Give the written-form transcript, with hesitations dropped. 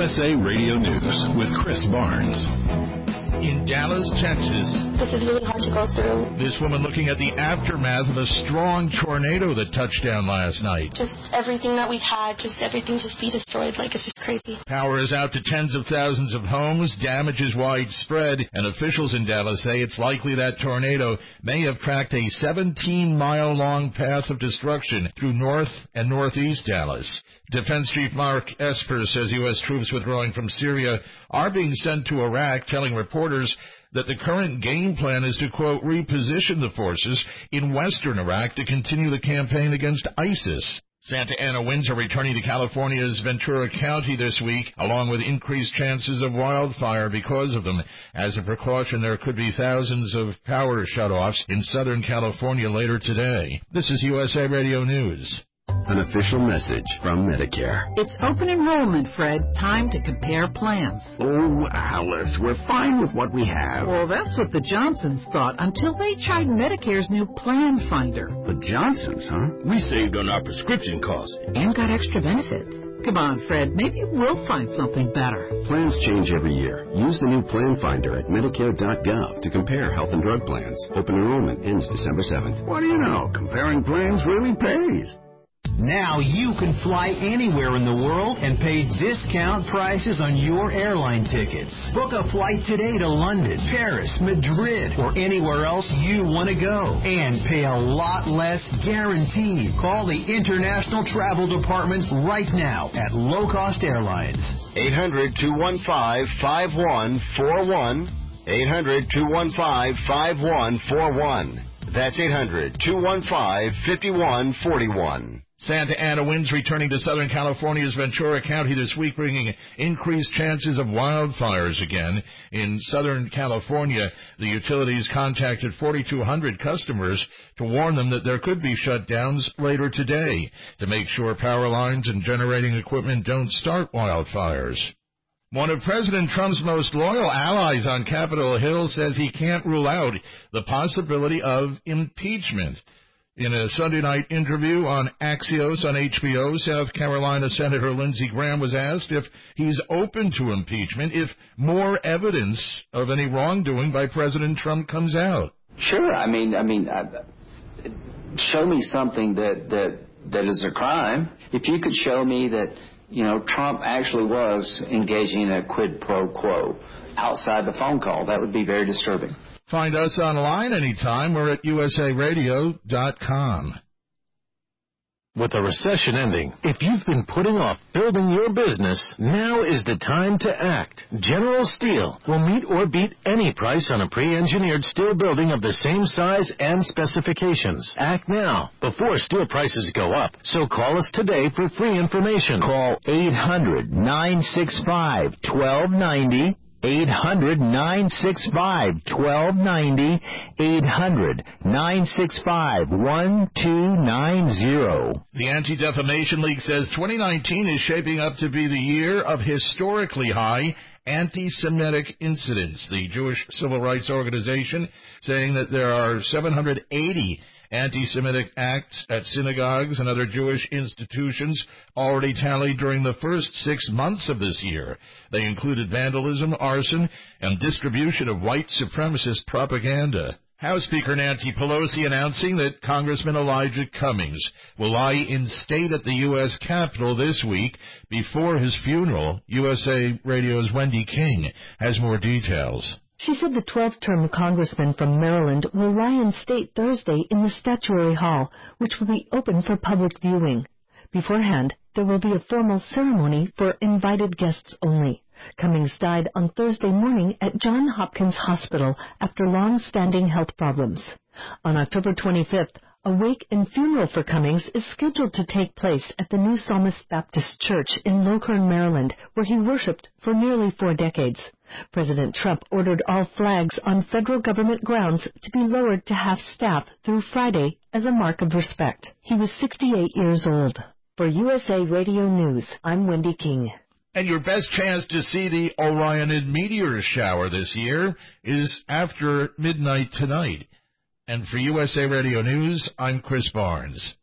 USA Radio News with Chris Barnes. In Dallas, Texas. This is really hard to go through. This woman looking at the aftermath of a strong tornado that touched down last night. Just everything that we've had, everything just be destroyed. It's just crazy. Power is out to tens of thousands of homes. Damage is widespread, and officials in Dallas say it's likely that tornado may have tracked a 17-mile-long path of destruction through north and northeast Dallas. Defense Chief Mark Esper says U.S. troops withdrawing from Syria are being sent to Iraq, telling reporters that the current game plan is to, quote, reposition the forces in western Iraq to continue the campaign against ISIS. Santa Ana winds are returning to California's Ventura County this week, along with increased chances of wildfire because of them. As a precaution, there could be thousands of power shutoffs in Southern California later today. This is USA Radio News. An official message from Medicare. It's open enrollment, Fred. Time to compare plans. Oh, Alice, we're fine with what we have. Well, that's what the Johnsons thought until they tried Medicare's new Plan Finder. The Johnsons, huh? We saved on our prescription costs. And got extra benefits. Come on, Fred. Maybe we'll find something better. Plans change every year. Use the new Plan Finder at Medicare.gov to compare health and drug plans. Open enrollment ends December 7th. What do you know? Comparing plans really pays. Now you can fly anywhere in the world and pay discount prices on your airline tickets. Book a flight today to London, Paris, Madrid, or anywhere else you want to go. And pay a lot less guaranteed. Call the International Travel Department right now at Low Cost Airlines. 800-215-5141. 800-215-5141. That's 800-215-5141. Santa Ana winds returning to Southern California's Ventura County this week, bringing increased chances of wildfires again. In Southern California, the utilities contacted 4,200 customers to warn them that there could be shutdowns later today to make sure power lines and generating equipment don't start wildfires. One of President Trump's most loyal allies on Capitol Hill says he can't rule out the possibility of impeachment. In a Sunday night interview on Axios on HBO, South Carolina Senator Lindsey Graham was asked if he's open to impeachment if more evidence of any wrongdoing by President Trump comes out. Sure. I mean, show me something that is a crime. If you could show me that, Trump actually was engaging in a quid pro quo outside the phone call, that would be very disturbing. Find us online anytime. We're at usaradio.com. With the recession ending, if you've been putting off building your business, now is the time to act. General Steel will meet or beat any price on a pre-engineered steel building of the same size and specifications. Act now, before steel prices go up. So call us today for free information. Call 800-965-1290. 800-965-1290, 800-965-1290. The Anti-Defamation League says 2019 is shaping up to be the year of historically high anti-Semitic incidents. The Jewish Civil Rights Organization saying that there are 780 anti-Semitic acts at synagogues and other Jewish institutions already tallied during the first 6 months of this year. They included vandalism, arson, and distribution of white supremacist propaganda. House Speaker Nancy Pelosi announcing that Congressman Elijah Cummings will lie in state at the U.S. Capitol this week before his funeral. USA Radio's Wendy King has more details. She said the 12th-term congressman from Maryland will lie in state Thursday in the Statuary Hall, which will be open for public viewing. Beforehand, there will be a formal ceremony for invited guests only. Cummings died on Thursday morning at Johns Hopkins Hospital after long-standing health problems. On October 25th, a wake and funeral for Cummings is scheduled to take place at the New Psalmist Baptist Church in Lockhart, Maryland, where he worshipped for nearly 4 decades. President Trump ordered all flags on federal government grounds to be lowered to half-staff through Friday as a mark of respect. He was 68 years old. For USA Radio News, I'm Wendy King. And your best chance to see the Orionid meteor shower this year is after midnight tonight. And for USA Radio News, I'm Chris Barnes.